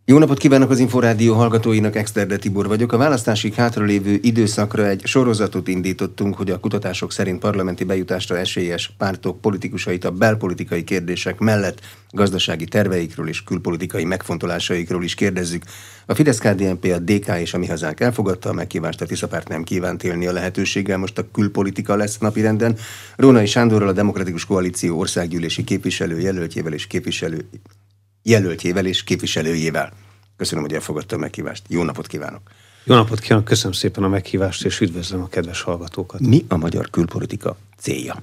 Jó napot kívánok az Inforádió hallgatóinak, Exterde Tibor vagyok. A választásig hátralévő időszakra egy sorozatot indítottunk, hogy a kutatások szerint parlamenti bejutásra esélyes pártok politikusait a belpolitikai kérdések mellett gazdasági terveikről és külpolitikai megfontolásaikról is kérdezzük. A Fidesz-KDNP, a DK és a Mi Hazánk elfogadta a meghívást, a Tiszapárt nem kívánt élni a lehetőséggel, most a külpolitika lesz napirenden. Rónai Sándorral, a Demokratikus Koalíció országgyűlési képviselőjelöltjével és képviselőjével. Köszönöm, hogy elfogadta a meghívást. Jó napot kívánok! Jó napot kívánok, köszönöm szépen a meghívást, és üdvözlöm a kedves hallgatókat. Mi a magyar külpolitika célja?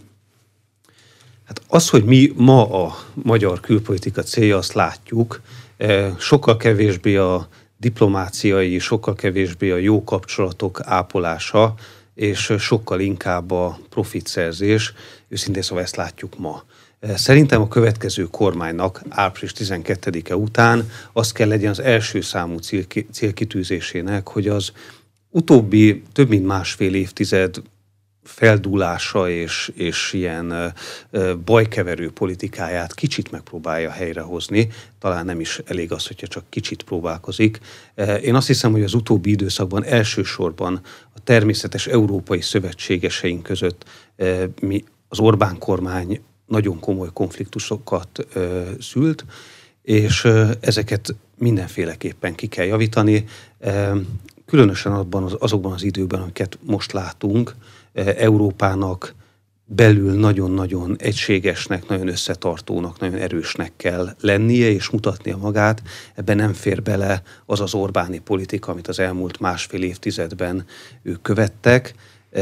Hát az, hogy mi ma a magyar külpolitika célja, azt látjuk. Sokkal kevésbé a diplomáciai, sokkal kevésbé a jó kapcsolatok ápolása, és sokkal inkább a profitszerzés. Őszintén szóval ezt látjuk ma. Szerintem a következő kormánynak április 12-e után az kell legyen az első számú célkitűzésének, hogy az utóbbi több mint másfél évtized feldúlása és ilyen bajkeverő politikáját kicsit megpróbálja helyrehozni. Talán nem is elég az, hogyha csak kicsit próbálkozik. Én azt hiszem, hogy az utóbbi időszakban elsősorban a természetes európai szövetségeseink között az Orbán kormány nagyon komoly konfliktusokat szült, és ezeket mindenféleképpen ki kell javítani. Különösen azokban az időkben, amiket most látunk, Európának belül nagyon-nagyon egységesnek, nagyon összetartónak, nagyon erősnek kell lennie és mutatnia magát. Ebben nem fér bele az az Orbáni politika, amit az elmúlt másfél évtizedben ők követtek.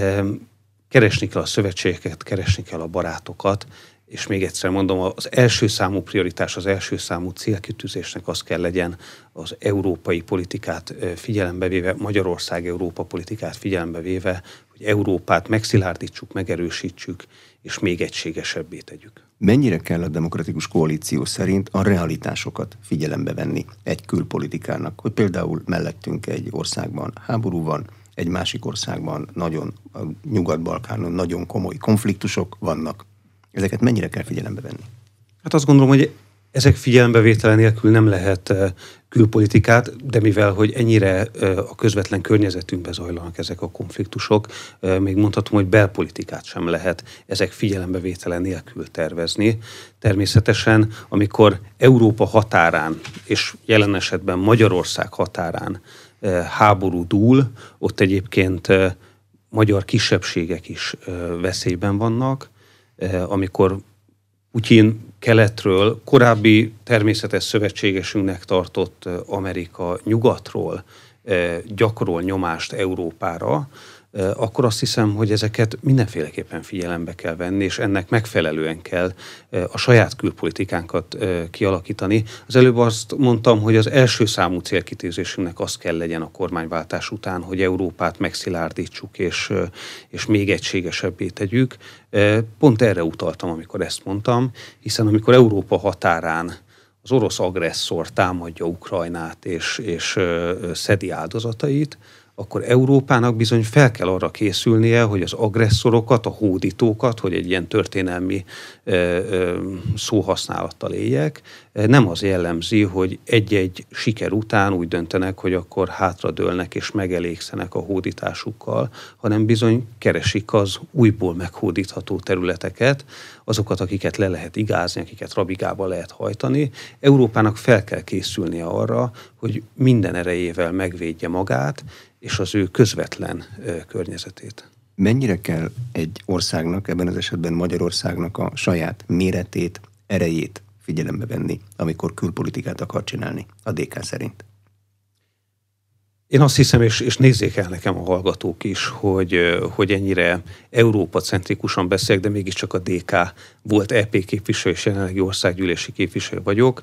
Keresni kell a szövetségeket, keresni kell a barátokat, és még egyszer mondom, az első számú prioritás, az első számú célkitűzésnek az kell legyen az európai politikát figyelembe véve, Magyarország Európa politikát figyelembe véve, hogy Európát megszilárdítsuk, megerősítsük, és még egységesebbé tegyük. Mennyire kell a Demokratikus Koalíció szerint a realitásokat figyelembe venni egy külpolitikának, hogy például mellettünk egy országban háború van, egy másik országban a Nyugat-Balkánon nagyon komoly konfliktusok vannak. Ezeket mennyire kell figyelembe venni? Hát azt gondolom, hogy ezek figyelembevétele nélkül nem lehet külpolitikát, de mivel, hogy ennyire a közvetlen környezetünkben zajlanak ezek a konfliktusok, még mondhatom, hogy belpolitikát sem lehet ezek figyelembevétele nélkül tervezni. Természetesen, amikor Európa határán, és jelen esetben Magyarország határán háború dúl, ott egyébként magyar kisebbségek is veszélyben vannak, amikor Putyin keletről, korábbi természetes szövetségesünknek tartott Amerika nyugatról gyakorol nyomást Európára, akkor azt hiszem, hogy ezeket mindenféleképpen figyelembe kell venni, és ennek megfelelően kell a saját külpolitikánkat kialakítani. Az előbb azt mondtam, hogy az első számú célkitűzésünknek az kell legyen a kormányváltás után, hogy Európát megszilárdítsuk, és még egységesebbé tegyük. Pont erre utaltam, amikor ezt mondtam, hiszen amikor Európa határán az orosz agresszor támadja Ukrajnát és szedi áldozatait, akkor Európának bizony fel kell arra készülnie, hogy az agresszorokat, a hódítókat, hogy egy ilyen történelmi szóhasználattal éljek, nem az jellemzi, hogy egy-egy siker után úgy döntenek, hogy akkor hátradőlnek és megelégszenek a hódításukkal, hanem bizony keresik az újból meghódítható területeket, azokat, akiket le lehet igázni, akiket rabigába lehet hajtani. Európának fel kell készülnie arra, hogy minden erejével megvédje magát, és az ő közvetlen környezetét. Mennyire kell egy országnak, ebben az esetben Magyarországnak a saját méretét, erejét figyelembe venni, amikor külpolitikát akar csinálni, a DK szerint? Én azt hiszem, és nézzék el nekem a hallgatók is, hogy ennyire Európa-centrikusan beszélek, de mégiscsak a DK volt EP képviselő, és jelenlegi országgyűlési képviselő vagyok.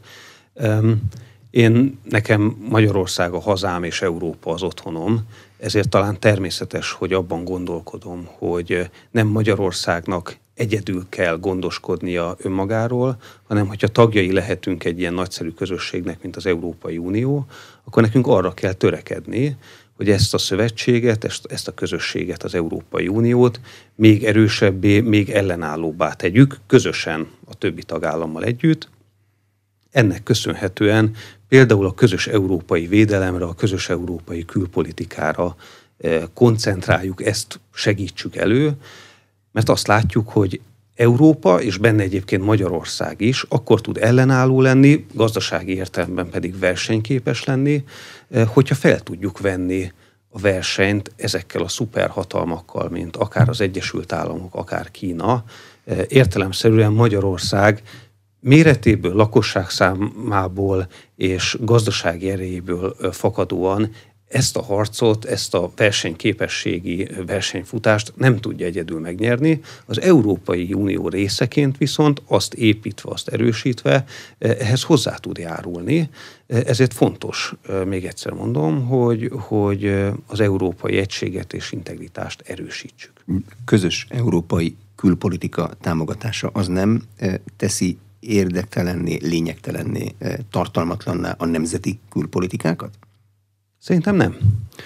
Nekem Magyarország a hazám és Európa az otthonom, ezért talán természetes, hogy abban gondolkodom, hogy nem Magyarországnak egyedül kell gondoskodnia önmagáról, hanem hogyha tagjai lehetünk egy ilyen nagyszerű közösségnek, mint az Európai Unió, akkor nekünk arra kell törekedni, hogy ezt a szövetséget, ezt a közösséget, az Európai Uniót még erősebbé, még ellenállóbbá tegyük, közösen a többi tagállammal együtt. Ennek köszönhetően például a közös európai védelemre, a közös európai külpolitikára koncentráljuk, ezt segítsük elő, mert azt látjuk, hogy Európa, és benne egyébként Magyarország is, akkor tud ellenálló lenni, gazdasági értelemben pedig versenyképes lenni, hogyha fel tudjuk venni a versenyt ezekkel a szuperhatalmakkal, mint akár az Egyesült Államok, akár Kína. Értelemszerűen Magyarország méretéből, lakosságszámából és gazdasági erejéből fakadóan ezt a harcot, ezt a versenyképességi versenyfutást nem tudja egyedül megnyerni. Az Európai Unió részeként viszont azt építve, azt erősítve ehhez hozzá tud járulni. Ezért fontos, még egyszer mondom, hogy az európai egységet és integritást erősítsük. Közös európai külpolitika támogatása az nem teszi érdektelenné, lényegtelenné, tartalmatlanná a nemzeti külpolitikákat? Szerintem nem.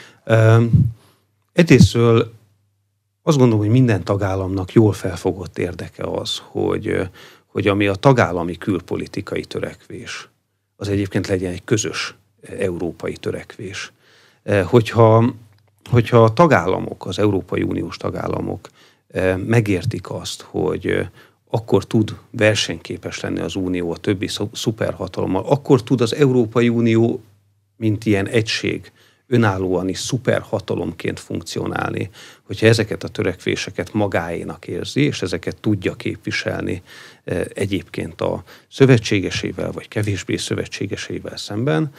Egyrésztről azt gondolom, hogy minden tagállamnak jól felfogott érdeke az, hogy ami a tagállami külpolitikai törekvés, az egyébként legyen egy közös európai törekvés. Hogyha a tagállamok, az Európai Uniós tagállamok megértik azt, hogy akkor tud versenyképes lenni az Unió a többi szuperhatalommal, akkor tud az Európai Unió mint ilyen egység, önállóan is szuperhatalomként funkcionálni, hogyha ezeket a törekvéseket magáénak érzi, és ezeket tudja képviselni egyébként a szövetségesével, vagy kevésbé szövetségesével szemben,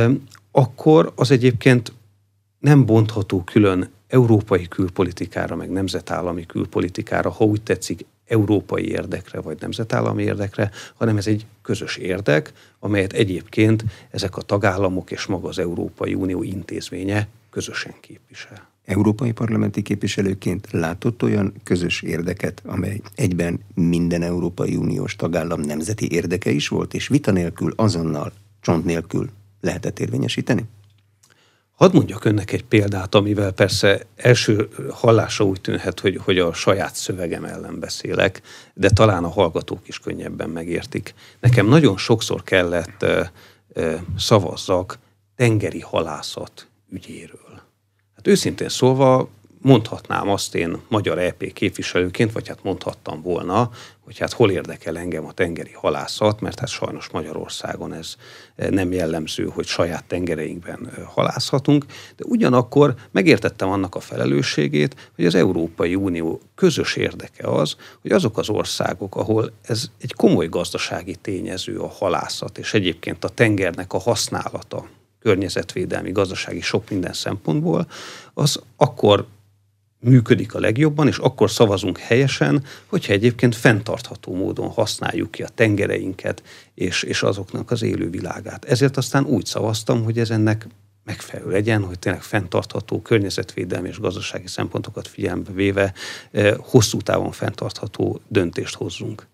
akkor az egyébként nem bontható külön európai külpolitikára, meg nemzetállami külpolitikára, ha úgy tetszik, európai érdekre, vagy nemzetállami érdekre, hanem ez egy közös érdek, amelyet egyébként ezek a tagállamok és maga az Európai Unió intézménye közösen képvisel. Európai parlamenti képviselőként látott olyan közös érdeket, amely egyben minden Európai Uniós tagállam nemzeti érdeke is volt, és vita nélkül, azonnal, csont nélkül lehetett érvényesíteni? Hadd mondjak önnek egy példát, amivel persze első hallásra úgy tűnhet, hogy a saját szövegem ellen beszélek, de talán a hallgatók is könnyebben megértik. Nekem nagyon sokszor kellett szavazzak tengeri halászat ügyéről. Hát őszintén szólva mondhatnám azt én magyar EP képviselőként, vagy hát mondhattam volna, hogy hát hol érdekel engem a tengeri halászat, mert hát sajnos Magyarországon ez nem jellemző, hogy saját tengereinkben halászhatunk, de ugyanakkor megértettem annak a felelősségét, hogy az Európai Unió közös érdeke az, hogy azok az országok, ahol ez egy komoly gazdasági tényező a halászat, és egyébként a tengernek a használata, környezetvédelmi, gazdasági sok minden szempontból, az akkor működik a legjobban, és akkor szavazunk helyesen, hogyha egyébként fenntartható módon használjuk ki a tengereinket, és azoknak az élővilágát. Ezért aztán úgy szavaztam, hogy ez ennek megfelelő legyen, hogy tényleg fenntartható környezetvédelmi és gazdasági szempontokat figyelembe véve hosszú távon fenntartható döntést hozzunk.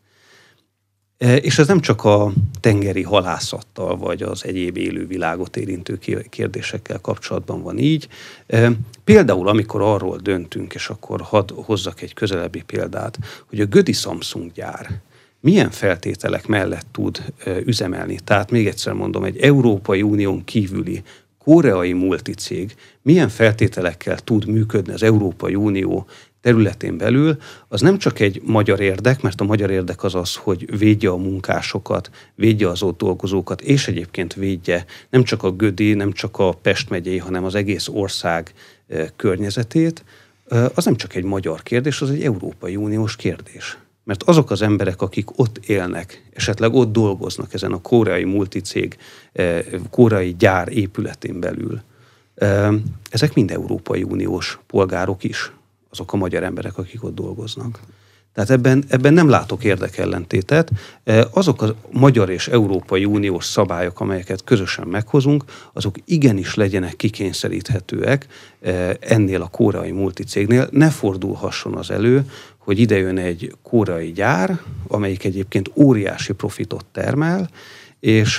És ez nem csak a tengeri halászattal, vagy az egyéb élővilágot érintő kérdésekkel kapcsolatban van így. Például, amikor arról döntünk, és akkor hadd hozzak egy közelebbi példát, hogy a Gödi Samsung gyár milyen feltételek mellett tud üzemelni. Tehát még egyszer mondom, egy Európai Unión kívüli koreai multicég milyen feltételekkel tud működni az Európai Unió területén belül, az nem csak egy magyar érdek, mert a magyar érdek az az, hogy védje a munkásokat, védje az ott dolgozókat, és egyébként védje nem csak a Gödi, nem csak a Pest megyei, hanem az egész ország környezetét, az nem csak egy magyar kérdés, az egy Európai Uniós kérdés. Mert azok az emberek, akik ott élnek, esetleg ott dolgoznak ezen a koreai multicég, koreai gyár épületén belül, ezek mind Európai Uniós polgárok is, azok a magyar emberek, akik ott dolgoznak. Tehát ebben nem látok érdekellentétet. Azok a magyar és Európai Uniós szabályok, amelyeket közösen meghozunk, azok igenis legyenek kikényszeríthetőek ennél a koreai multicégnél. Ne fordulhasson az elő, hogy ide jön egy koreai gyár, amelyik egyébként óriási profitot termel, és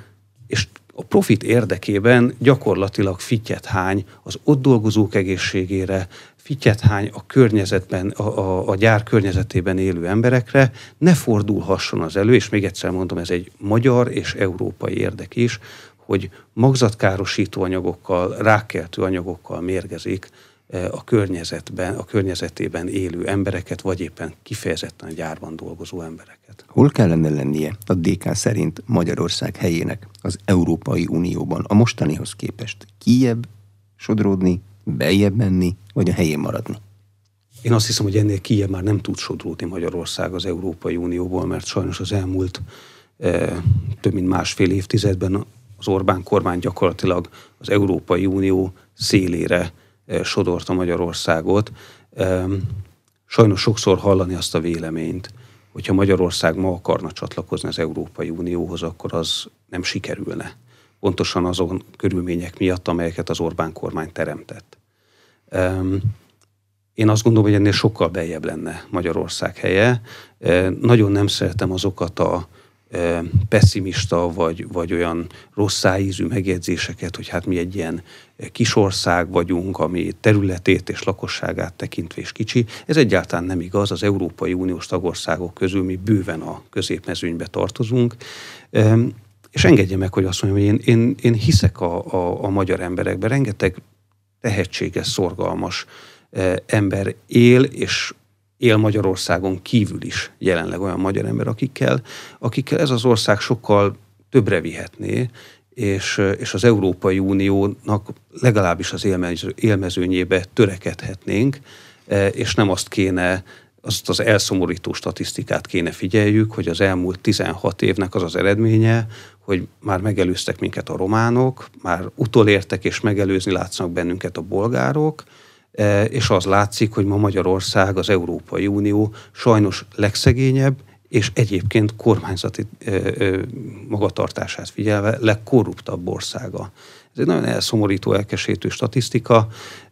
a profit érdekében gyakorlatilag fittyet hány az ott dolgozók egészségére, fittyet hány a környezetben, a gyár környezetében élő emberekre, ne fordulhasson az elő, és még egyszer mondom, ez egy magyar és európai érdek is, hogy magzatkárosító anyagokkal, rákkeltő anyagokkal mérgezik a környezetében élő embereket, vagy éppen kifejezetten a gyárban dolgozó embereket. Hol kellene lennie a DK szerint Magyarország helyének az Európai Unióban a mostanihoz képest? Kijjebb sodródni, beljebb menni, vagy a helyén maradni? Én azt hiszem, hogy ennél kijjebb már nem tud sodródni Magyarország az Európai Unióból, mert sajnos az elmúlt több mint másfél évtizedben az Orbán kormány gyakorlatilag az Európai Unió szélére sodorta Magyarországot. Sajnos sokszor hallani azt a véleményt, hogyha Magyarország ma akarna csatlakozni az Európai Unióhoz, akkor az nem sikerülne. Pontosan azon körülmények miatt, amelyeket az Orbán kormány teremtett. Én azt gondolom, hogy ennél sokkal beljebb lenne Magyarország helye. Nagyon nem szeretem azokat a pessimista vagy olyan rosszáízű megjegyzéseket, hogy hát mi egy ilyen kis ország vagyunk, ami területét és lakosságát tekintve is kicsi. Ez egyáltalán nem igaz. Az Európai Uniós tagországok közül mi bőven a középmezőnybe tartozunk. És engedje meg, hogy azt mondjam, hogy én hiszek a magyar emberekben. Rengeteg tehetséges, szorgalmas ember él, és él Magyarországon kívül is jelenleg olyan magyar ember, akikkel ez az ország sokkal többre vihetné, és az Európai Uniónak legalábbis az élmezőnyébe törekedhetnénk, és nem azt az elszomorító statisztikát kéne figyeljük, hogy az elmúlt 16 évnek az az eredménye, hogy már megelőztek minket a románok, már utolértek és megelőzni látszanak bennünket a bolgárok, és az látszik, hogy ma Magyarország az Európai Unió sajnos legszegényebb, és egyébként kormányzati magatartását figyelve legkorruptabb országa. Ez egy nagyon elszomorító, elkeserítő statisztika.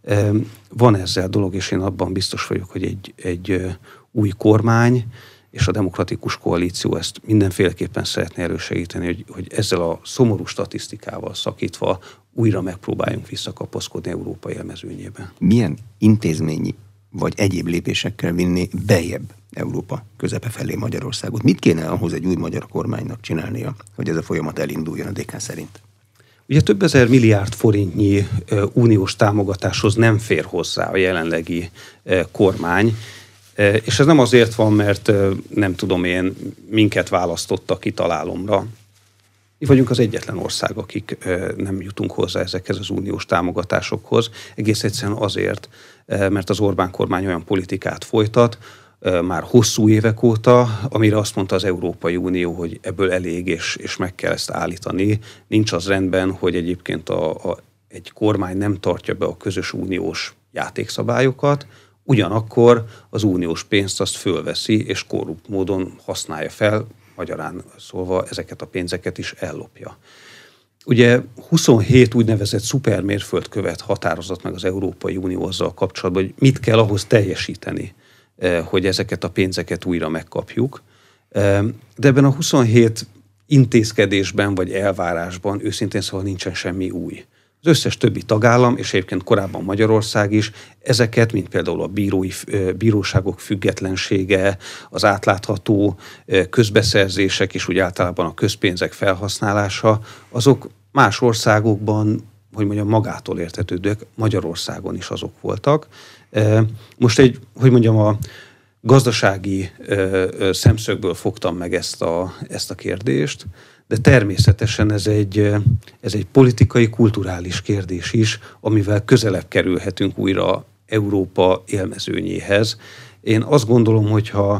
Van ezzel dolog, és én abban biztos vagyok, hogy egy új kormány és a demokratikus koalíció ezt mindenféleképpen szeretné elősegíteni, hogy ezzel a szomorú statisztikával szakítva újra megpróbáljunk visszakapaszkodni Európa élmezőnyébe. Milyen intézményi vagy egyéb lépésekkel vinni beljebb Európa közepe felé Magyarországot? Mit kéne ahhoz egy új magyar kormánynak csinálnia, hogy ez a folyamat elinduljon a DK szerint? Ugye több ezer milliárd forintnyi uniós támogatáshoz nem fér hozzá a jelenlegi kormány, és ez nem azért van, mert nem tudom én, minket választottak kitalálomra. Mi vagyunk az egyetlen ország, akik nem jutunk hozzá ezekhez az uniós támogatásokhoz. Egész egyszerűen azért, mert az Orbán kormány olyan politikát folytat, már hosszú évek óta, amire azt mondta az Európai Unió, hogy ebből elég, és meg kell ezt állítani. Nincs az rendben, hogy egyébként egy kormány nem tartja be a közös uniós játékszabályokat, ugyanakkor az uniós pénzt azt fölveszi, és korrupt módon használja fel, magyarán szólva ezeket a pénzeket is ellopja. Ugye 27 úgynevezett szupermérföldkövet határozott meg az Európai Unió azzal kapcsolatban, hogy mit kell ahhoz teljesíteni, hogy ezeket a pénzeket újra megkapjuk. De ebben a 27 intézkedésben vagy elvárásban őszintén szóval nincsen semmi új. Az összes többi tagállam, és egyébként korábban Magyarország is, ezeket, mint például a bíróságok függetlensége, az átlátható közbeszerzések és úgy általában a közpénzek felhasználása, azok más országokban, hogy mondjam, magától értetődőek, Magyarországon is azok voltak. Most a gazdasági szemszögből fogtam meg ezt a kérdést, de természetesen ez egy politikai, kulturális kérdés is, amivel közelebb kerülhetünk újra Európa élmezőnyéhez. Én azt gondolom,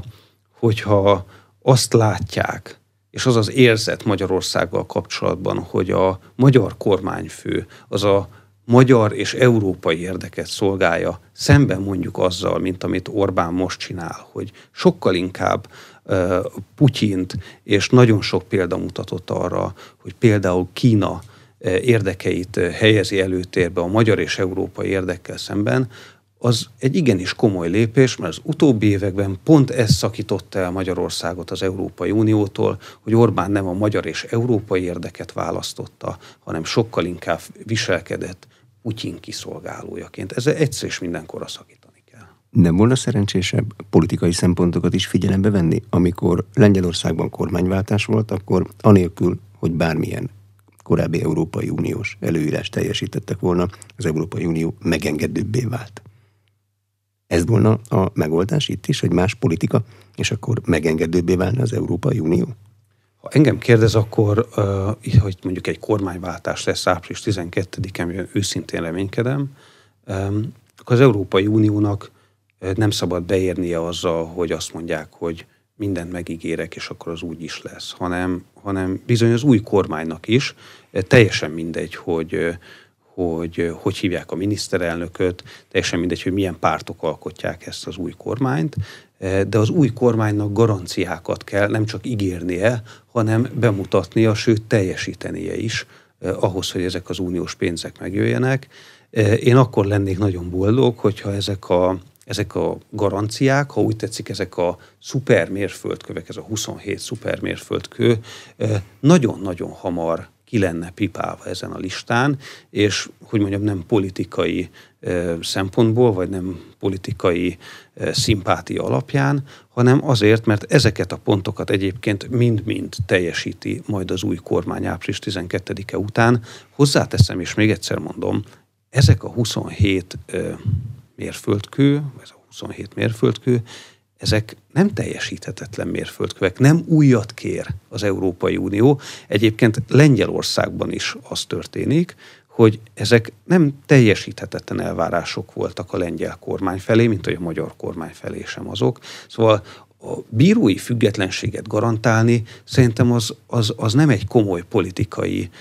hogyha azt látják, és az az érzet Magyarországgal kapcsolatban, hogy a magyar kormányfő az a magyar és európai érdeket szolgálja, szemben mondjuk azzal, mint amit Orbán most csinál, hogy sokkal inkább Putyint, és nagyon sok példa mutatott arra, hogy például Kína érdekeit helyezi előtérbe a magyar és európai érdekkel szemben, az egy igenis komoly lépés, mert az utóbbi években pont ez szakította el Magyarországot az Európai Uniótól, hogy Orbán nem a magyar és európai érdeket választotta, hanem sokkal inkább viselkedett Putyin kiszolgálójaként. Ezzel egyszer és mindenkorra szakítani kell. Nem volna szerencsésebb politikai szempontokat is figyelembe venni? Amikor Lengyelországban kormányváltás volt, akkor anélkül, hogy bármilyen korábbi Európai Uniós előírást teljesítettek volna, az Európai Unió megengedőbbé vált. Ez volna a megoldás itt is, hogy más politika, és akkor megengedőbbé válna az Európai Unió? Ha engem kérdez, akkor, hogy mondjuk egy kormányváltás lesz április 12-én, őszintén reménykedem, akkor az Európai Uniónak nem szabad beérnie azzal, hogy azt mondják, hogy mindent megígérek, és akkor az úgy is lesz, hanem bizony az új kormánynak is teljesen mindegy, hogy hívják a miniszterelnököt, teljesen mindegy, hogy milyen pártok alkotják ezt az új kormányt, de az új kormánynak garanciákat kell nem csak ígérnie, hanem bemutatnia, sőt teljesítenie is ahhoz, hogy ezek az uniós pénzek megjöjjenek. Én akkor lennék nagyon boldog, hogyha ezek a garanciák, ha úgy tetszik, ezek a szupermérföldkövek, ez a 27 szupermérföldkő nagyon-nagyon hamar ki lenne pipálva ezen a listán, és, hogy mondjam, nem politikai szempontból, vagy nem politikai szimpátia alapján, hanem azért, mert ezeket a pontokat egyébként mind-mind teljesíti majd az új kormány április 12-e után. Hozzáteszem, és még egyszer mondom, ezek a 27 mérföldkő, ez a 27 mérföldkő, ezek nem teljesíthetetlen mérföldkövek, nem újat kér az Európai Unió. Egyébként Lengyelországban is az történik, hogy ezek nem teljesíthetetlen elvárások voltak a lengyel kormány felé, mint hogy a magyar kormány felé sem azok. Szóval a bírói függetlenséget garantálni szerintem az nem egy komoly politikai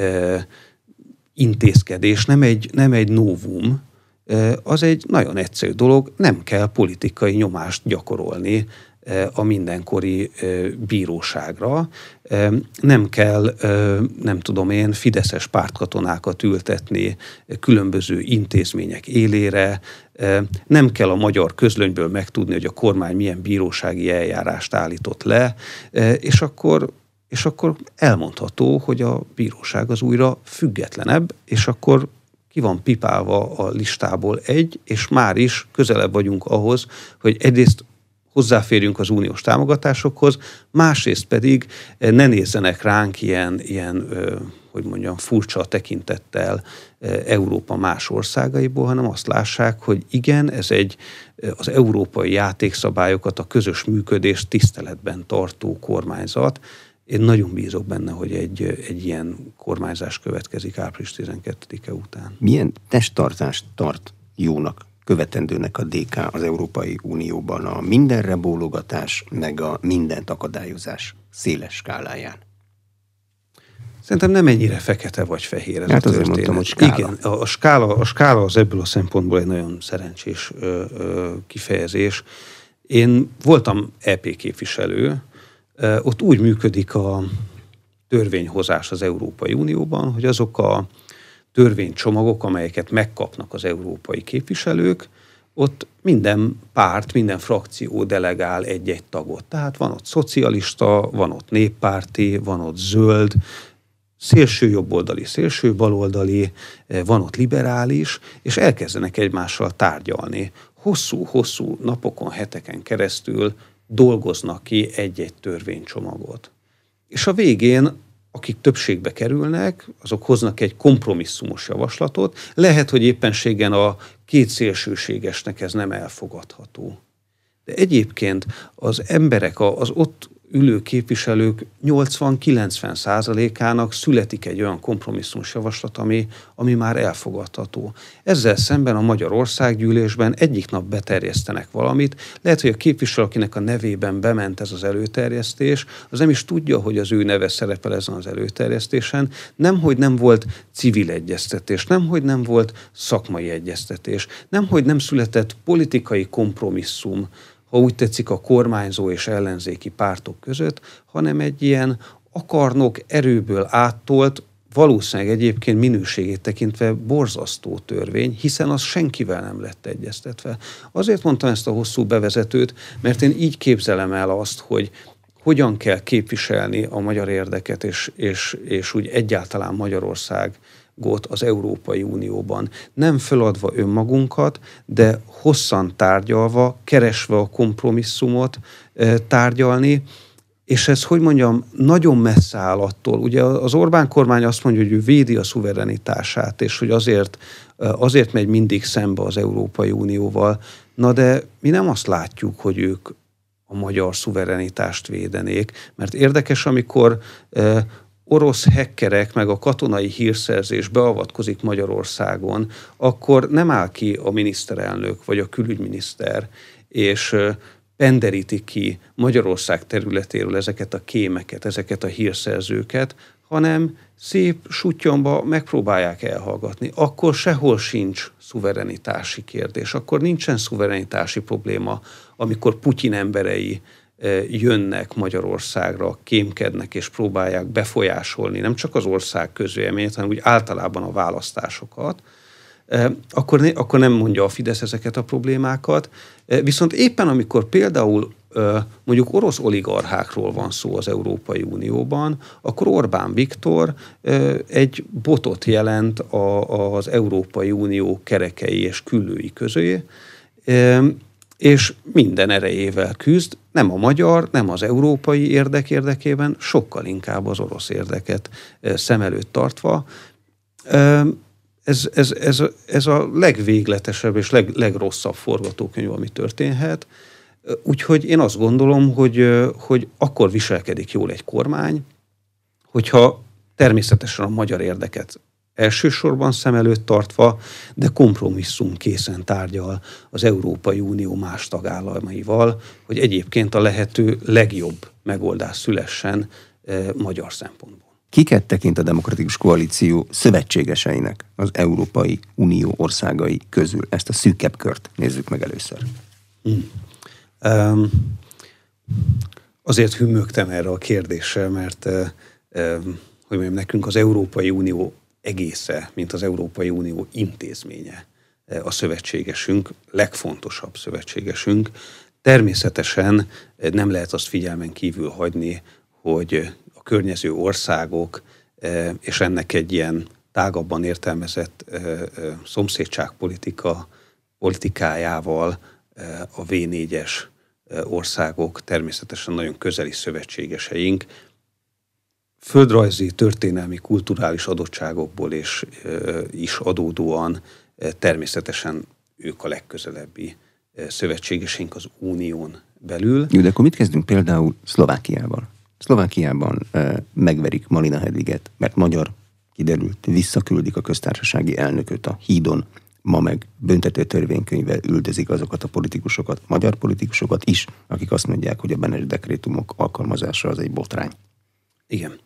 intézkedés, nem egy novum, az egy nagyon egyszerű dolog, nem kell politikai nyomást gyakorolni a mindenkori bíróságra, nem kell, nem tudom én, fideszes pártkatonákat ültetni különböző intézmények élére, nem kell a magyar közlönyből megtudni, hogy a kormány milyen bírósági eljárást állított le, és akkor elmondható, hogy a bíróság az újra függetlenebb, és akkor ki van pipálva a listából egy, és már is közelebb vagyunk ahhoz, hogy egyrészt hozzáférjünk az uniós támogatásokhoz, másrészt pedig ne nézzenek ránk ilyen hogy mondjam, furcsa tekintettel Európa más országaiból, hanem azt lássák, hogy igen, ez az európai játékszabályokat, a közös működést tiszteletben tartó kormányzat. Én nagyon bízok benne, hogy egy ilyen kormányzás következik április 12-e után. Milyen testtartást tart jónak, követendőnek a DK az Európai Unióban a mindenre bólogatás, meg a mindent akadályozás széles skáláján? Szerintem nem ennyire fekete vagy fehér ez hát a történet. Mondtam, hogy skála. Igen, a skála az ebből a szempontból egy nagyon szerencsés kifejezés. Én voltam EP képviselő, ott úgy működik a törvényhozás az Európai Unióban, hogy azok a törvénycsomagok, amelyeket megkapnak az európai képviselők, ott minden párt, minden frakció delegál egy-egy tagot. Tehát van ott szocialista, van ott néppárti, van ott zöld, szélső jobboldali, szélső baloldali, van ott liberális, és elkezdenek egymással tárgyalni. Hosszú napokon, heteken keresztül dolgoznak ki egy-egy törvénycsomagot. És a végén, akik többségbe kerülnek, azok hoznak egy kompromisszumos javaslatot. Lehet, hogy éppenségen a két szélsőségesnek ez nem elfogadható. De egyébként az emberek, az ott ülő képviselők 80-90%-ának születik egy olyan kompromisszumos javaslat, ami már elfogadható. Ezzel szemben a Magyar Országgyűlésben egyik nap beterjesztenek valamit, lehet, hogy a képviselő, akinek a nevében bement ez az előterjesztés, az nem is tudja, hogy az ő neve szerepel ezen az előterjesztésen, nemhogy nem volt civil egyeztetés, nemhogy nem volt szakmai egyeztetés, nemhogy nem született politikai kompromisszum, ha úgy tetszik, a kormányzó és ellenzéki pártok között, hanem egy ilyen akarnok erőből áttolt, valószínűleg egyébként minőségét tekintve borzasztó törvény, hiszen az senkivel nem lett egyeztetve. Azért mondtam ezt a hosszú bevezetőt, mert én így képzelem el azt, hogy hogyan kell képviselni a magyar érdeket, és úgy egyáltalán Magyarországot az Európai Unióban. Nem feladva önmagunkat, de hosszan tárgyalva, keresve a kompromisszumot tárgyalni, És ez, hogy mondjam, nagyon messze áll attól. Ugye az Orbán kormány azt mondja, hogy ő védi a szuverenitását, és hogy azért megy mindig szembe az Európai Unióval. Na de mi nem azt látjuk, hogy ők a magyar szuverenitást védenék, mert érdekes, amikor orosz hackerek meg a katonai hírszerzés beavatkozik Magyarországon, akkor nem áll ki a miniszterelnök vagy a külügyminiszter, és penderíti ki Magyarország területéről ezeket a kémeket, ezeket a hírszerzőket, hanem szép suttyomba megpróbálják elhallgatni. Akkor sehol sincs szuverenitási kérdés, akkor nincsen szuverenitási probléma, amikor Putyin emberei jönnek Magyarországra, kémkednek és próbálják befolyásolni nem csak az ország közvéleményét, hanem úgy általában a választásokat, akkor nem mondja a Fidesz ezeket a problémákat. Viszont éppen amikor például mondjuk orosz oligarchákról van szó az Európai Unióban, akkor Orbán Viktor egy botot jelent az Európai Unió kerekei és küllői közé, és minden erejével küzd, nem a magyar, nem az európai érdek érdekében, sokkal inkább az orosz érdeket szem előtt tartva. Ez a legvégletesebb és legrosszabb forgatókönyv, ami történhet. Úgyhogy én azt gondolom, hogy akkor viselkedik jól egy kormány, hogyha természetesen a magyar érdeket elsősorban szem előtt tartva, de kompromisszum készen tárgyal az Európai Unió más tagállamaival, hogy egyébként a lehető legjobb megoldás szülessen magyar szempontból. Kiket tekint a Demokratikus Koalíció szövetségeseinek az Európai Unió országai közül? Ezt a szűkebb kört nézzük meg először. Azért hümmögtem erre a kérdésre, mert hogy mondjam, nekünk az Európai Unió egésze, mint az Európai Unió intézménye a szövetségesünk, legfontosabb szövetségesünk. Természetesen nem lehet azt figyelmen kívül hagyni, hogy a környező országok és ennek egy ilyen tágabban értelmezett szomszédságpolitikájával a V4-es országok természetesen nagyon közeli szövetségeseink, földrajzi, történelmi, kulturális adottságokból is adódóan természetesen ők a legközelebbi szövetségeseink az unión belül. Jó, de akkor mit kezdünk például Szlovákiával? Szlovákiában megverik Malina Hedviget, mert magyar kiderült, visszaküldik a köztársasági elnököt a hídon, ma meg büntető törvénykönyvvel üldözik azokat a politikusokat, magyar politikusokat is, akik azt mondják, hogy a Benes dekrétumok alkalmazása az egy botrány. Igen.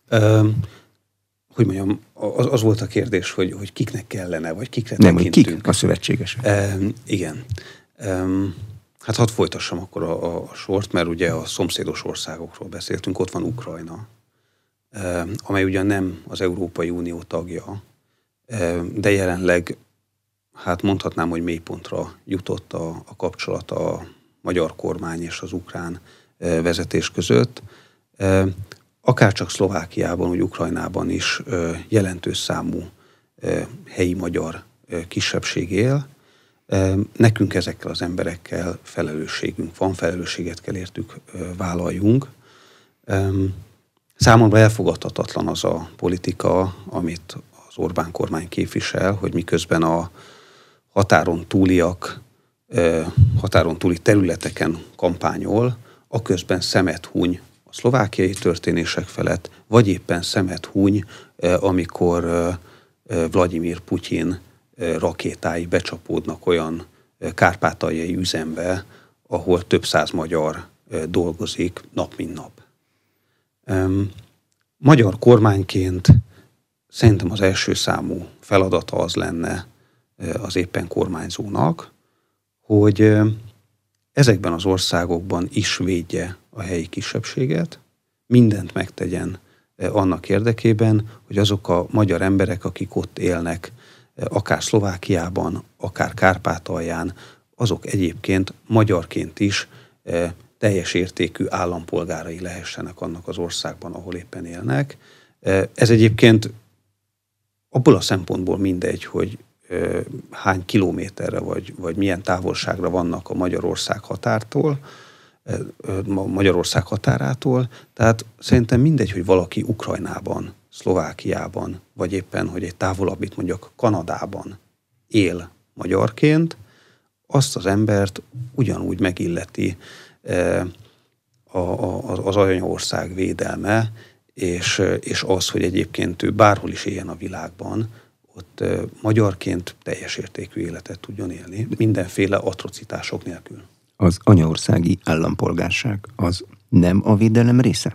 Hogy mondjam, az volt a kérdés, hogy kiknek kellene, vagy kikre tekintünk. Nem, hogy kik a szövetségesek. Igen. Hát hadd folytassam akkor a sort, mert ugye a szomszédos országokról beszéltünk, ott van Ukrajna, amely ugyan nem az Európai Unió tagja, de jelenleg, hát mondhatnám, hogy mélypontra jutott a kapcsolat a magyar kormány és az ukrán vezetés között. Akárcsak Szlovákiában, vagy Ukrajnában is jelentős számú helyi magyar kisebbség él. Nekünk ezekkel az emberekkel felelősségünk van, felelősséget kell értük vállaljunk. Számomra elfogadhatatlan az a politika, amit az Orbán kormány képvisel, hogy miközben a határon túli területeken kampányol, aközben szemet huny a szlovákiai történések felett, vagy éppen szemet huny, amikor Vladimir Putyin rakétái becsapódnak olyan kárpátaljai üzembe, ahol több száz magyar dolgozik nap mint nap. Magyar kormányként szerintem az első számú feladata az lenne az éppen kormányzónak, hogy ezekben az országokban is védje a helyi kisebbséget, mindent megtegyen annak érdekében, hogy azok a magyar emberek, akik ott élnek, akár Szlovákiában, akár Kárpátalján, azok egyébként magyarként is teljes értékű állampolgárai lehessenek annak az országban, ahol éppen élnek. Ez egyébként abból a szempontból mindegy, hogy hány kilométerre vagy milyen távolságra vannak a Magyarország határtól. Magyarország határától. Tehát szerintem mindegy, hogy valaki Ukrajnában, Szlovákiában, vagy éppen, hogy egy távolabb, itt mondjak, Kanadában él magyarként, azt az embert ugyanúgy megilleti az anyaország védelme, és az, hogy egyébként ő bárhol is éljen a világban, ott magyarként teljes értékű életet tudjon élni, mindenféle atrocitások nélkül. Az anyaországi állampolgárság az nem a védelem része?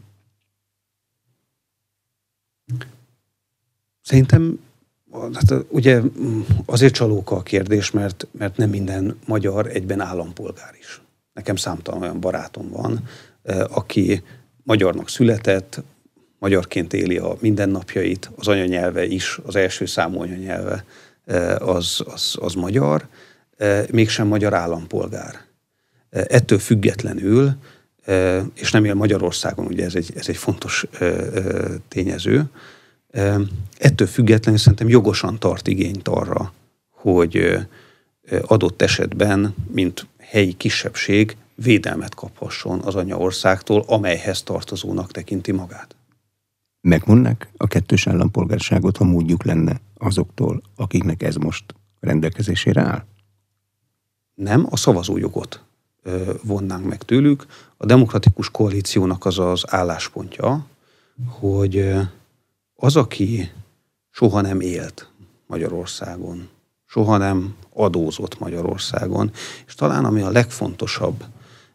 Szerintem hát ugye azért csalóka a kérdés, mert nem minden magyar egyben állampolgár is. Nekem számtalan olyan barátom van, aki magyarnak született, magyarként éli a mindennapjait, az anyanyelve is, az első számú anyanyelve az magyar, mégsem magyar állampolgár. Ettől függetlenül, és nem él Magyarországon, ugye ez egy fontos tényező, ettől függetlenül szerintem jogosan tart igényt arra, hogy adott esetben, mint helyi kisebbség, védelmet kaphasson az anyaországtól, amelyhez tartozónak tekinti magát. Megvonnák a kettős állampolgárságot, ha módjuk lenne azoktól, akiknek ez most rendelkezésére áll? Nem, a szavazójogot vonnánk meg tőlük. A demokratikus koalíciónak az az álláspontja, hogy az, aki soha nem élt Magyarországon, soha nem adózott Magyarországon, és talán ami a legfontosabb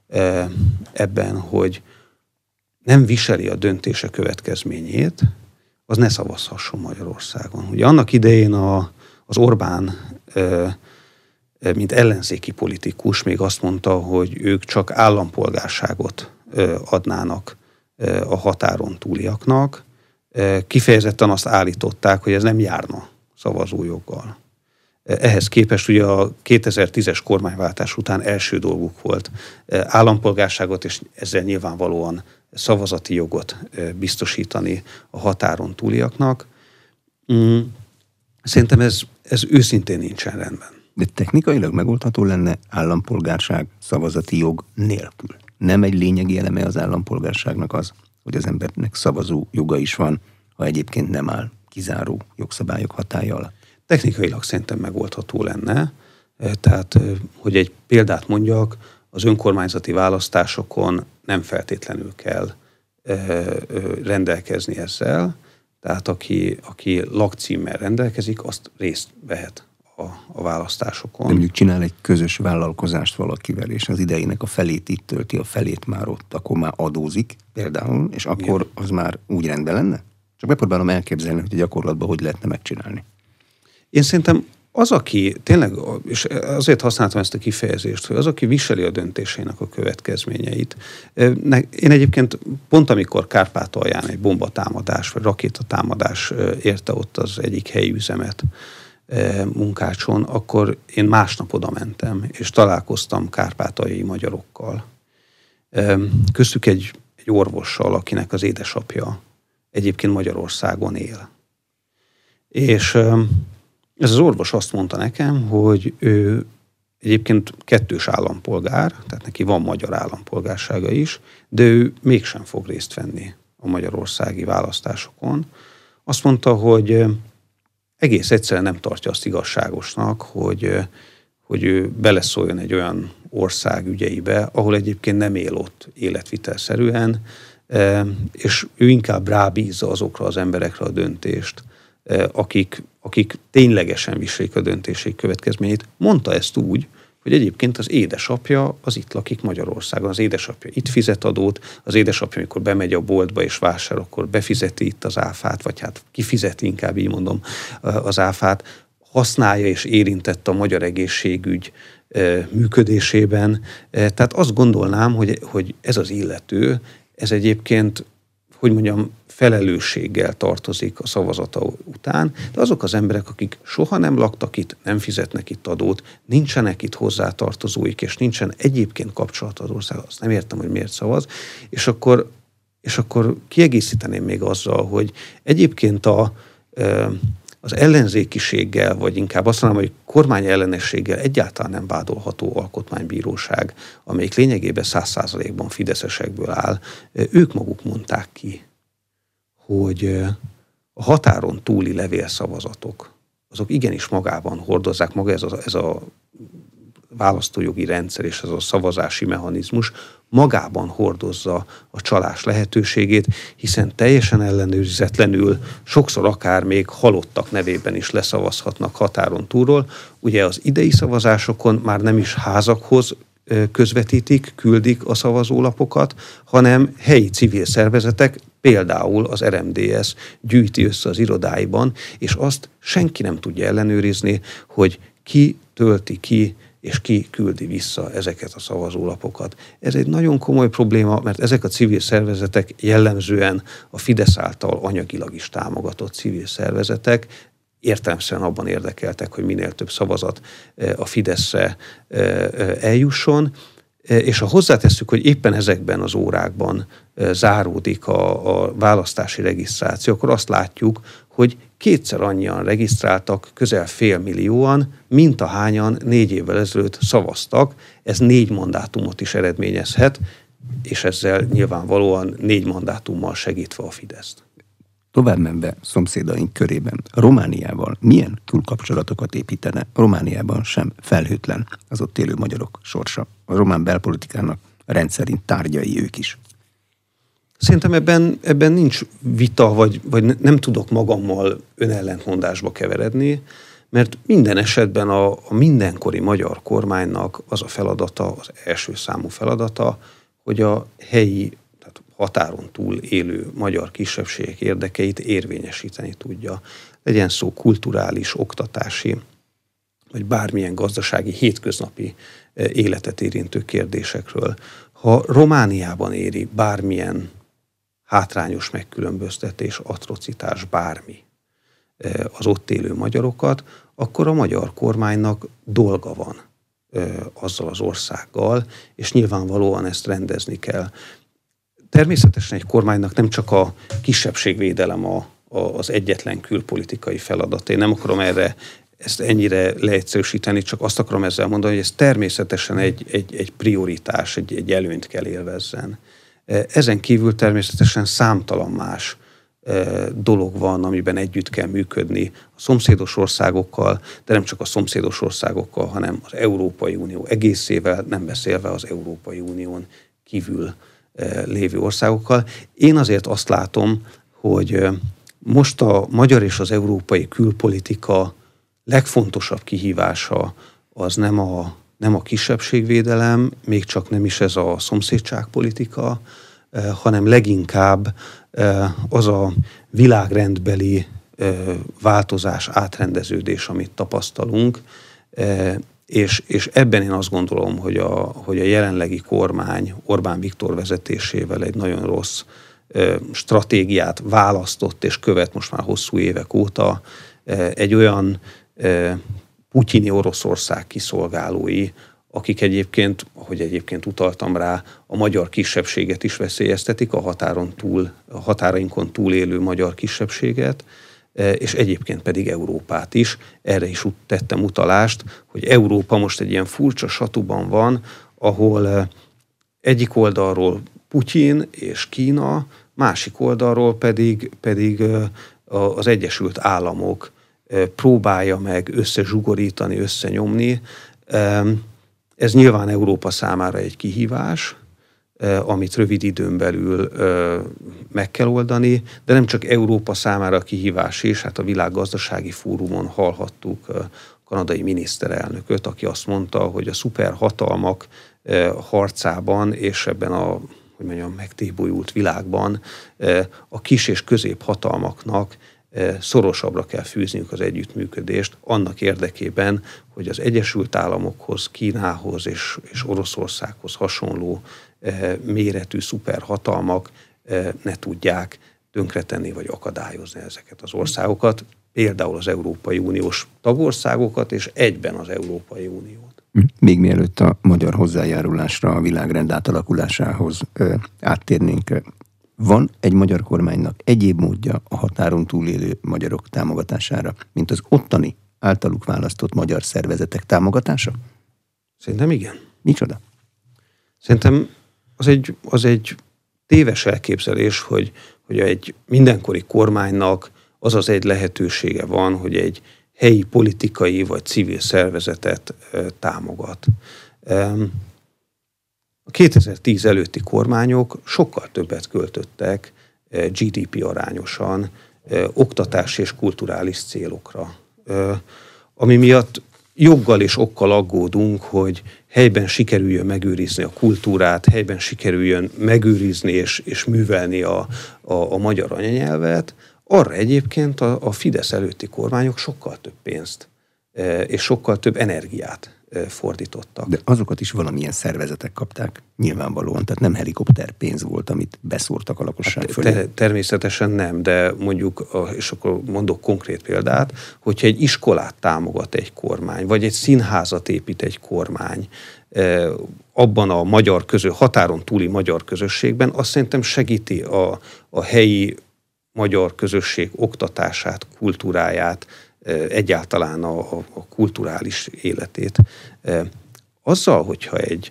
ebben, hogy nem viseli a döntése következményét, az ne szavazhasson Magyarországon. Ugye annak idején az Orbán, mint ellenzéki politikus még azt mondta, hogy ők csak állampolgárságot adnának a határon túliaknak. Kifejezetten azt állították, hogy ez nem járna szavazójoggal. Ehhez képest ugye a 2010-es kormányváltás után első dolguk volt állampolgárságot, és ezzel nyilvánvalóan szavazati jogot biztosítani a határon túliaknak. Szerintem ez őszintén nincsen rendben. De technikailag megoldható lenne állampolgárság szavazati jog nélkül. Nem egy lényegi eleme az állampolgárságnak az, hogy az embernek szavazó joga is van, ha egyébként nem áll kizáró jogszabályok hatálya alatt. Technikailag szerintem megoldható lenne. Tehát, hogy egy példát mondjak, az önkormányzati választásokon nem feltétlenül kell rendelkezni ezzel. Tehát aki lakcímmel rendelkezik, azt részt vehet a választásokon. De mondjuk csinál egy közös vállalkozást valakivel, és az idejének a felét itt tölti, a felét már ott, akkor már adózik például, és akkor igen, az már úgy rendben lenne? Csak megpróbálom elképzelni, hogy a gyakorlatban hogy lehetne megcsinálni. Én szerintem az, aki tényleg, és azért használtam ezt a kifejezést, hogy az, aki viseli a döntéseinek a következményeit. Én egyébként pont amikor Kárpátalján egy bombatámadás, vagy rakétatámadás érte ott az egyik helyi üzemet Munkácson, akkor én másnap oda mentem, és találkoztam kárpátaljai magyarokkal. Köztük egy orvossal, akinek az édesapja egyébként Magyarországon él. És ez az orvos azt mondta nekem, hogy ő egyébként kettős állampolgár, tehát neki van magyar állampolgársága is, de ő mégsem fog részt venni a magyarországi választásokon. Azt mondta, hogy egész egyszerűen nem tartja azt igazságosnak, hogy ő beleszóljon egy olyan ország ügyeibe, ahol egyébként nem él ott életvitelszerűen, és ő inkább rábízza azokra az emberekre a döntést, akik ténylegesen viselik a döntéség következményét. Mondta ezt úgy, hogy egyébként az édesapja az itt lakik Magyarországon, az édesapja itt fizet adót, az édesapja, amikor bemegy a boltba és vásárol, akkor befizeti itt az áfát, vagy hát kifizeti, inkább így mondom, az áfát, használja és érintett a magyar egészségügy működésében. Tehát azt gondolnám, hogy ez az illető, ez egyébként, hogy mondjam, felelősséggel tartozik a szavazata után, de azok az emberek, akik soha nem laktak itt, nem fizetnek itt adót, nincsenek itt hozzátartozóik, és nincsen egyébként kapcsolat az ország, azt nem értem, hogy miért szavaz, és akkor kiegészíteném még azzal, hogy egyébként az ellenzékiséggel, vagy inkább azt mondanám, hogy kormány ellenességgel egyáltalán nem vádolható alkotmánybíróság, amelyik lényegében 100%-ban fideszesekből áll, ők maguk mondták ki, hogy a határon túli levélszavazatok, azok igenis magában hordozzák, maga ez a választójogi rendszer és ez a szavazási mechanizmus magában hordozza a csalás lehetőségét, hiszen teljesen ellenőrizetlenül, sokszor akár még halottak nevében is leszavazhatnak határon túlról. Ugye az idei szavazásokon már nem is házakhoz közvetítik, küldik a szavazólapokat, hanem helyi civil szervezetek, például az RMDS gyűjti össze az irodáiban, és azt senki nem tudja ellenőrizni, hogy ki tölti ki, és ki küldi vissza ezeket a szavazólapokat. Ez egy nagyon komoly probléma, mert ezek a civil szervezetek jellemzően a Fidesz által anyagilag is támogatott civil szervezetek, értelemszerűen abban érdekeltek, hogy minél több szavazat a Fideszre eljusson, és ha hozzátesszük, hogy éppen ezekben az órákban záródik a választási regisztráció, akkor azt látjuk, hogy kétszer annyian regisztráltak, közel 500 000, mint ahányan 4 évvel ezelőtt szavaztak. Ez 4 mandátumot is eredményezhet, és ezzel nyilvánvalóan 4 mandátummal segítve a Fideszt. Tovább menve szomszédaink körében Romániával milyen külkapcsolatokat építene? Romániában sem felhőtlen az ott élő magyarok sorsa. A román belpolitikának rendszerint tárgyai ők is. Szerintem ebben nincs vita, vagy nem tudok magammal önellentmondásba keveredni, mert minden esetben a mindenkori magyar kormánynak az a feladata, az első számú feladata, hogy a helyi, tehát határon túl élő magyar kisebbségek érdekeit érvényesíteni tudja. Legyen szó kulturális, oktatási, vagy bármilyen gazdasági, hétköznapi életet érintő kérdésekről. Ha Romániában éri bármilyen hátrányos megkülönböztetés, atrocitás, bármi az ott élő magyarokat, akkor a magyar kormánynak dolga van azzal az országgal, és nyilvánvalóan ezt rendezni kell. Természetesen egy kormánynak nem csak a kisebbségvédelem az egyetlen külpolitikai feladat. Én nem akarom ezt ennyire leegyszerűsíteni, csak azt akarom ezzel mondani, hogy ez természetesen egy prioritás, egy előnyt kell élvezzen. Ezen kívül természetesen számtalan más dolog van, amiben együtt kell működni a szomszédos országokkal, de nem csak a szomszédos országokkal, hanem az Európai Unió egészével, nem beszélve az Európai Unión kívül lévő országokkal. Én azért azt látom, hogy most a magyar és az európai külpolitika legfontosabb kihívása az nem a kisebbségvédelem, még csak nem is ez a szomszédságpolitika, hanem leginkább az a világrendbeli változás, átrendeződés, amit tapasztalunk, és ebben én azt gondolom, hogy a jelenlegi kormány Orbán Viktor vezetésével egy nagyon rossz stratégiát választott és követ most már hosszú évek óta, egy olyan putyini Oroszország kiszolgálói, akik egyébként, ahogy egyébként utaltam rá, a magyar kisebbséget is veszélyeztetik, a határainkon túl élő magyar kisebbséget, és egyébként pedig Európát is. Erre is tettem utalást, hogy Európa most egy ilyen furcsa satuban van, ahol egyik oldalról Putyin és Kína, másik oldalról pedig az Egyesült Államok próbálja meg összezsugorítani, összenyomni. Ez nyilván Európa számára egy kihívás, amit rövid időn belül meg kell oldani, de nem csak Európa számára kihívás is, hát a Világgazdasági Fórumon hallhattuk a kanadai miniszterelnököt, aki azt mondta, hogy a szuperhatalmak harcában és ebben a megtébolyult világban a kis és középhatalmaknak szorosabbra kell fűzniük az együttműködést annak érdekében, hogy az Egyesült Államokhoz, Kínához és Oroszországhoz hasonló méretű szuperhatalmak ne tudják tönkretenni vagy akadályozni ezeket az országokat, például az Európai Uniós tagországokat és egyben az Európai Uniót. Még mielőtt a magyar hozzájárulásra a világrend átalakulásához áttérnénk, Van egy magyar kormánynak egyéb módja a határon túlélő magyarok támogatására, mint az ottani általuk választott magyar szervezetek támogatása? Szerintem igen. Micsoda? Szerintem az egy téves elképzelés, hogy egy mindenkori kormánynak az egy lehetősége van, hogy egy helyi politikai vagy civil szervezetet támogat. A 2010 előtti kormányok sokkal többet költöttek GDP arányosan oktatási és kulturális célokra. Ami miatt joggal és okkal aggódunk, hogy helyben sikerüljön megőrizni a kultúrát, helyben sikerüljön megőrizni és művelni a magyar anyanyelvet. Arra egyébként a Fidesz előtti kormányok sokkal több pénzt és sokkal több energiát fordítottak. De azokat is valamilyen szervezetek kapták, nyilvánvalóan, tehát nem helikopterpénz volt, amit beszórtak a lakosság fölé. Természetesen nem, de mondjuk, és akkor mondok konkrét példát, hogyha egy iskolát támogat egy kormány, vagy egy színházat épít egy kormány, abban a határon túli magyar közösségben, azt szerintem segíti a helyi magyar közösség oktatását, kultúráját, egyáltalán a kulturális életét. Azzal, hogyha egy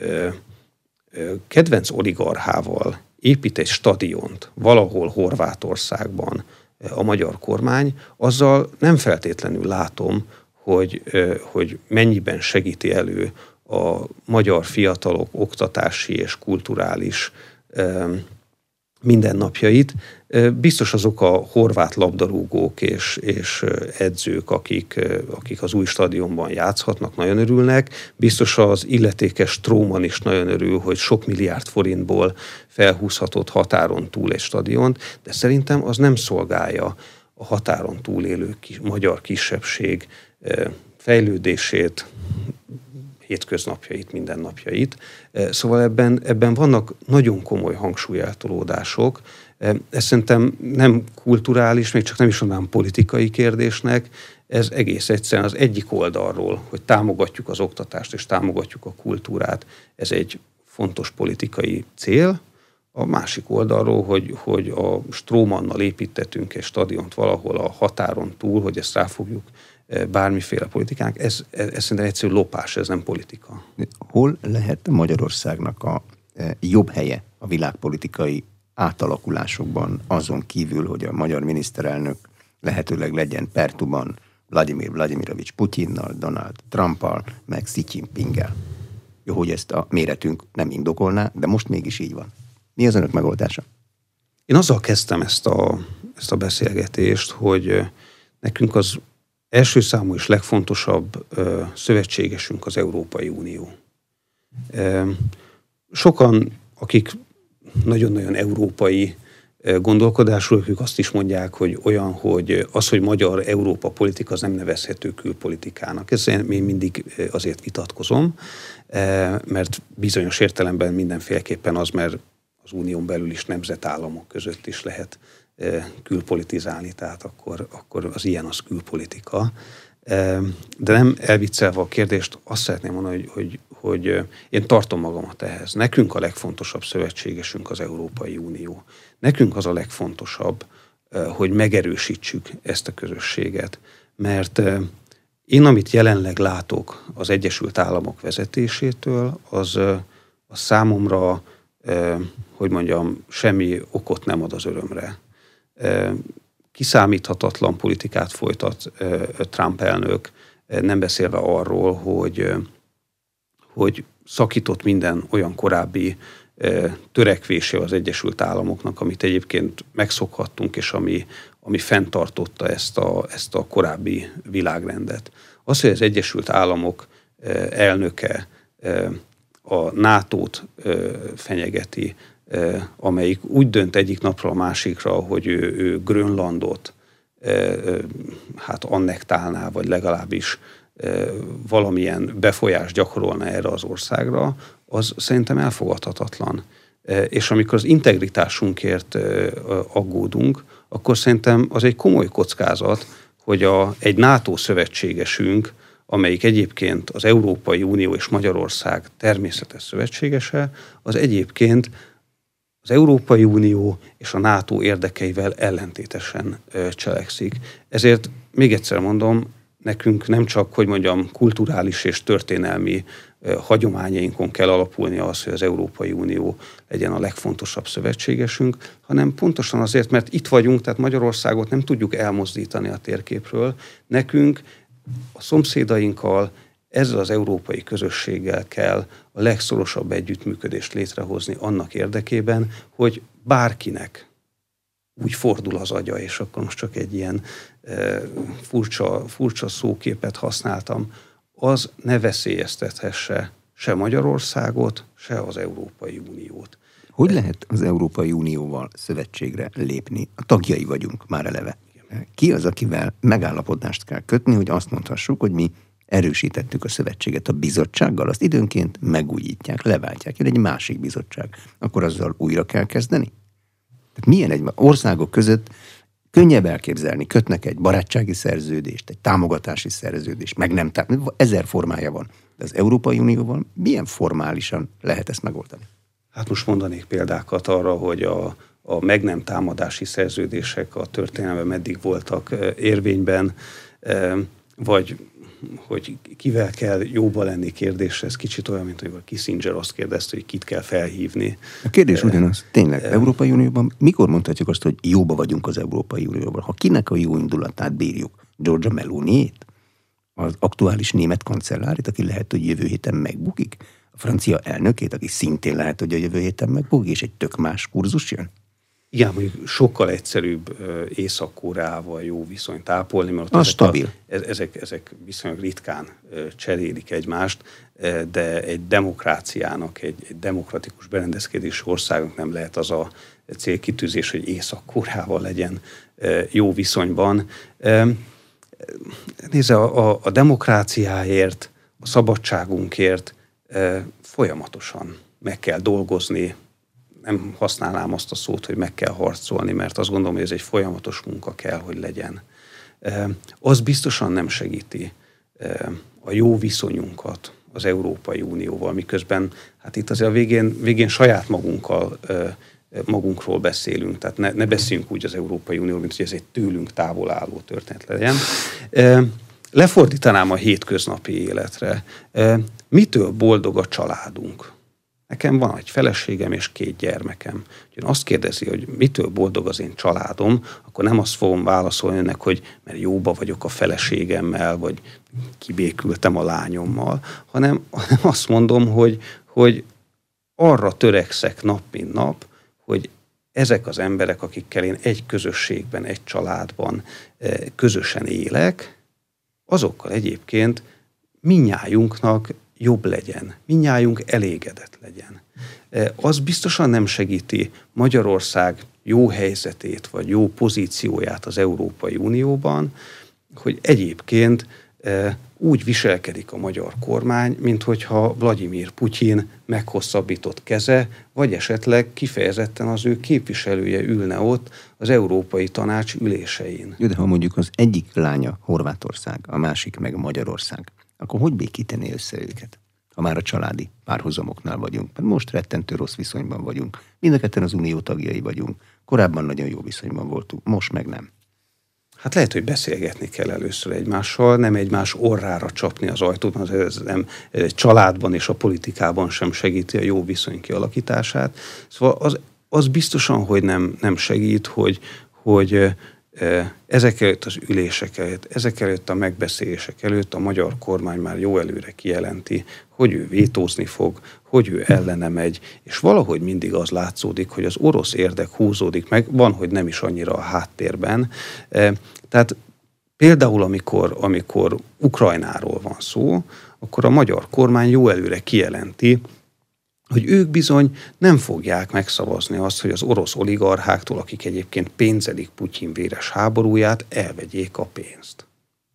kedvenc oligarchával épít egy stadiont valahol Horvátországban a magyar kormány, azzal nem feltétlenül látom, hogy mennyiben segíti elő a magyar fiatalok oktatási és kulturális mindennapjait. Biztos azok a horvát labdarúgók és edzők, akik az új stadionban játszhatnak, nagyon örülnek. Biztos az illetékes Stroman is nagyon örül, hogy sok milliárd forintból felhúzhatott határon túl egy stadiont, de szerintem az nem szolgálja a határon túlélő magyar kisebbség fejlődését, hétköznapjait, mindennapjait. Szóval ebben vannak nagyon komoly hangsúlyeltolódások. Ez szerintem nem kulturális, még csak nem is mondanám politikai kérdésnek, ez egész egyszerűen az egyik oldalról, hogy támogatjuk az oktatást és támogatjuk a kultúrát, ez egy fontos politikai cél. A másik oldalról, hogy a Stromannal építettünk egy stadiont valahol a határon túl, hogy ezt ráfogjuk bármiféle politikánk, ez szerintem egyszerű lopás, ez nem politika. Hol lehet Magyarországnak a jobb helye a világpolitikai átalakulásokban, azon kívül, hogy a magyar miniszterelnök lehetőleg legyen pertuban Vladimir Vladimirovics Putyinnal, Donald Trumpal, meg Xi Jinpinggel? Jó, hogy ezt a méretünk nem indokolná, de most mégis így van. Mi az önök megoldása? Én azzal kezdtem ezt a beszélgetést, hogy nekünk az első számú és legfontosabb szövetségesünk az Európai Unió. Sokan, akik nagyon-nagyon európai gondolkodásúak, ők azt is mondják, hogy olyan, hogy az, hogy magyar Európa politika, az nem nevezhető külpolitikának. Ezt én mindig azért vitatkozom, mert bizonyos értelemben mindenféleképpen az, mert az unión belül is nemzetállamok között is lehet külpolitizálni, tehát akkor az ilyen az külpolitika. De nem elviccelve a kérdést, azt szeretném mondani, hogy én tartom magamat ehhez. Nekünk a legfontosabb szövetségesünk az Európai Unió. Nekünk az a legfontosabb, hogy megerősítsük ezt a közösséget. Mert én, amit jelenleg látok az Egyesült Államok vezetésétől, az számomra, hogy mondjam, semmi okot nem ad az örömre. Kiszámíthatatlan politikát folytat Trump elnök, nem beszélve arról, hogy szakított minden olyan korábbi törekvése az Egyesült Államoknak, amit egyébként megszokhattunk, és ami fenntartotta ezt a korábbi világrendet. Az, hogy az Egyesült Államok elnöke a NATO-t fenyegeti, amelyik úgy dönt egyik napról a másikra, hogy ő Grönlandot annektálná, vagy legalábbis valamilyen befolyást gyakorolna erre az országra, az szerintem elfogadhatatlan. És amikor az integritásunkért aggódunk, akkor szerintem az egy komoly kockázat, hogy egy NATO szövetségesünk, amelyik egyébként az Európai Unió és Magyarország természetes szövetségese, az egyébként az Európai Unió és a NATO érdekeivel ellentétesen cselekszik. Ezért még egyszer mondom, nekünk nem csak, hogy mondjam, kulturális és történelmi hagyományainkon kell alapulni az, hogy az Európai Unió legyen a legfontosabb szövetségesünk, hanem pontosan azért, mert itt vagyunk, tehát Magyarországot nem tudjuk elmozdítani a térképről. Nekünk a szomszédainkkal, ezzel az európai közösséggel kell a legszorosabb együttműködést létrehozni annak érdekében, hogy bárkinek úgy fordul az agya, és akkor most csak egy ilyen furcsa szóképet használtam, az ne veszélyeztethesse se Magyarországot, se az Európai Uniót. Hogy lehet az Európai Unióval szövetségre lépni? A tagjai vagyunk már eleve. Ki az, akivel megállapodást kell kötni, hogy azt mondhassuk, hogy mi erősítettük a szövetséget a bizottsággal, azt időnként megújítják, leváltják, jön egy másik bizottság. Akkor azzal újra kell kezdeni? Tehát milyen egy országok között könnyebb elképzelni, kötnek egy barátsági szerződést, egy támogatási szerződést, meg nem, 1000 formája van. De az Európai Unióval milyen formálisan lehet ezt megoldani? Hát most mondanék példákat arra, hogy a meg nem támadási szerződések a történelemben meddig voltak érvényben, vagy hogy kivel kell jóba lenni kérdésre, ez kicsit olyan, mint hogy Kissinger azt kérdezte, hogy kit kell felhívni. A kérdés ugyanaz, tényleg, Európai Unióban mikor mondhatjuk azt, hogy jóba vagyunk az Európai Unióban? Ha kinek a jó indulatát bírjuk? Giorgia Meloniét? Az aktuális német kancellárit, aki lehet, hogy jövő héten megbukik? A francia elnökét, aki szintén lehet, hogy a jövő héten megbukik, és egy tök más kurzus jön? Igen, mondjuk sokkal egyszerűbb Észak-Koreával jó viszonyt ápolni, mert az stabil. Ezek viszonylag ritkán cserélik egymást, de egy demokráciának, egy demokratikus berendezkedési országnak nem lehet az a célkitűzés, hogy Észak-Koreával legyen jó viszonyban. Nézze, a demokráciáért, a szabadságunkért folyamatosan meg kell dolgozni. Nem használnám azt a szót, hogy meg kell harcolni, mert azt gondolom, hogy ez egy folyamatos munka kell, hogy legyen. Az biztosan nem segíti a jó viszonyunkat az Európai Unióval, miközben hát itt azért a végén saját magunkról beszélünk, tehát ne beszéljünk úgy az Európai Unióról, mint hogy ez egy tőlünk távol álló történet legyen. Lefordítanám a hétköznapi életre. Mitől boldog a családunk? Nekem van egy feleségem és 2 gyermekem. Ha azt kérdezi, hogy mitől boldog az én családom, akkor nem azt fogom válaszolni önnek, hogy mert jóba vagyok a feleségemmel, vagy kibékültem a lányommal, hanem azt mondom, hogy arra törekszek nap mint nap, hogy ezek az emberek, akikkel én egy közösségben, egy családban közösen élek, azokkal egyébként mindnyájunknak jobb legyen, mindnyájunk elégedett legyen. Az biztosan nem segíti Magyarország jó helyzetét, vagy jó pozícióját az Európai Unióban, hogy egyébként úgy viselkedik a magyar kormány, minthogyha Vladimir Putyin meghosszabbított keze, vagy esetleg kifejezetten az ő képviselője ülne ott az Európai Tanács ülésein. Jó, de ha mondjuk az egyik lánya Horvátország, a másik meg Magyarország, akkor hogy békíteni össze őket? Ha már a családi párhuzamoknál vagyunk. Mert most rettentő rossz viszonyban vagyunk. Mind a ketten az unió tagjai vagyunk. Korábban nagyon jó viszonyban voltunk, most meg nem. Hát lehet, hogy beszélgetni kell először egymással, nem egymás orrára csapni az ajtót, mert ez nem egy családban és a politikában sem segíti a jó viszony kialakítását. Szóval az biztosan, hogy nem segít, hogy ezek előtt az ülések előtt, ezek előtt a megbeszélések előtt a magyar kormány már jó előre kijelenti, hogy ő vétózni fog, hogy ő ellene megy, és valahogy mindig az látszódik, hogy az orosz érdek húzódik meg, van, hogy nem is annyira a háttérben. Tehát például, amikor Ukrajnáról van szó, akkor a magyar kormány jó előre kijelenti, hogy ők bizony nem fogják megszavazni azt, hogy az orosz oligarcháktól, akik egyébként pénzelik Putyin véres háborúját, elvegyék a pénzt.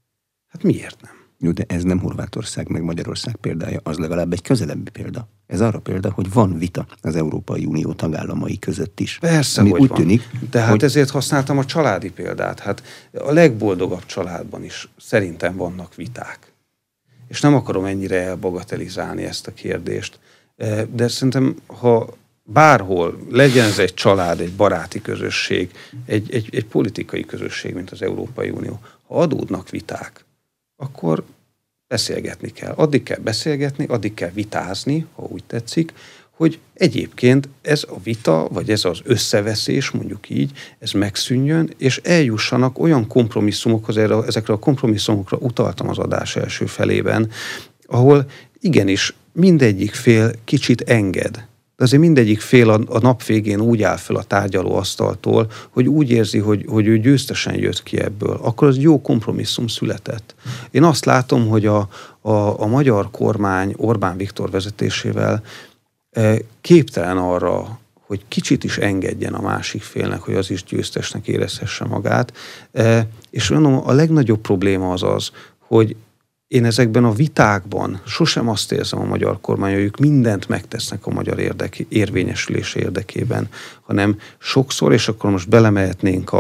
Hát miért nem? Jó, de ez nem Horvátország meg Magyarország példája, az legalább egy közelebbi példa. Ez arra példa, hogy van vita az Európai Unió tagállamai között is. Persze, hogy úgy úgy van. Tűnik, de hát ezért használtam a családi példát. Hát a legboldogabb családban is szerintem vannak viták. És nem akarom ennyire elbagatelizálni ezt a kérdést. De szerintem, ha bárhol, legyen ez egy család, egy baráti közösség, egy politikai közösség, mint az Európai Unió, ha adódnak viták, akkor beszélgetni kell. Addig kell beszélgetni, addig kell vitázni, ha úgy tetszik, hogy egyébként ez a vita, vagy ez az összeveszés, mondjuk így, ez megszűnjön, és eljussanak olyan kompromisszumokhoz, ezekre a kompromisszumokra utaltam az adás első felében, ahol igenis mindegyik fél kicsit enged. De azért mindegyik fél a nap végén úgy áll fel a tárgyalóasztaltól, hogy úgy érzi, hogy ő győztesen jött ki ebből. Akkor az jó kompromisszum született. Én azt látom, hogy a magyar kormány Orbán Viktor vezetésével képtelen arra, hogy kicsit is engedjen a másik félnek, hogy az is győztesnek érezhesse magát. És mondom, a legnagyobb probléma az, hogy én ezekben a vitákban sosem azt érzem a magyar kormány, hogy ők mindent megtesznek a magyar érvényesülése érdekében, hanem sokszor, és akkor most belemehetnénk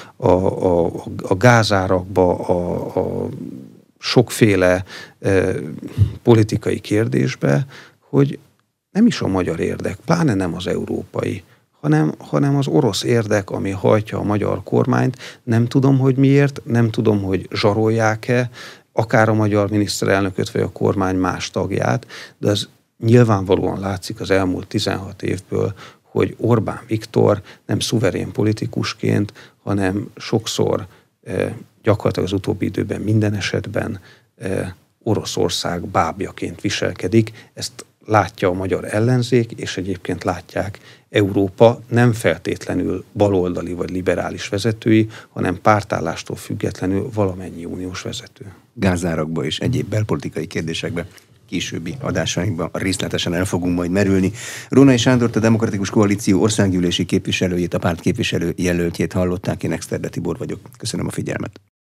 a gázárakba, a sokféle politikai kérdésbe, hogy nem is a magyar érdek, pláne nem az európai, hanem az orosz érdek, ami hajtja a magyar kormányt. Nem tudom, hogy miért, nem tudom, hogy zsarolják-e, akár a magyar miniszterelnököt, vagy a kormány más tagját, de az nyilvánvalóan látszik az elmúlt 16 évből, hogy Orbán Viktor nem szuverén politikusként, hanem sokszor gyakorlatilag az utóbbi időben minden esetben Oroszország bábjaként viselkedik. Ezt látja a magyar ellenzék, és egyébként látják Európa nem feltétlenül baloldali vagy liberális vezetői, hanem pártállástól függetlenül valamennyi uniós vezető. Gázárakba és egyéb belpolitikai kérdésekbe későbbi adásainkban részletesen el fogunk majd merülni. Rónai Sándort, a Demokratikus Koalíció országgyűlési képviselőjét, a párt képviselő jelöltjét hallották, én Exterde Tibor vagyok. Köszönöm a figyelmet.